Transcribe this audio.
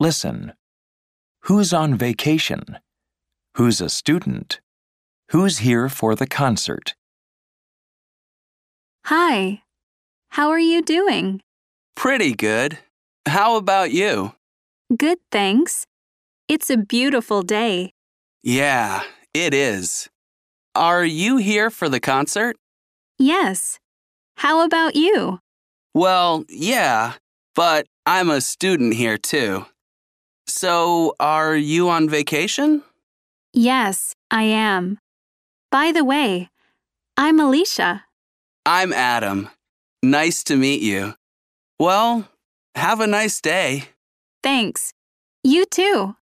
Listen. Who's on vacation? Who's a student? Who's here for the concert? Hi. How are you doing? Pretty good. How about you? Good, thanks. It's a beautiful day. Yeah, it is. Are you here for the concert? Yes. How about you? Well, yeah, but I'm a student here too. So, are you on vacation? Yes, I am. By the way, I'm Alicia. I'm Adam. Nice to meet you. Well, have a nice day. Thanks. You too.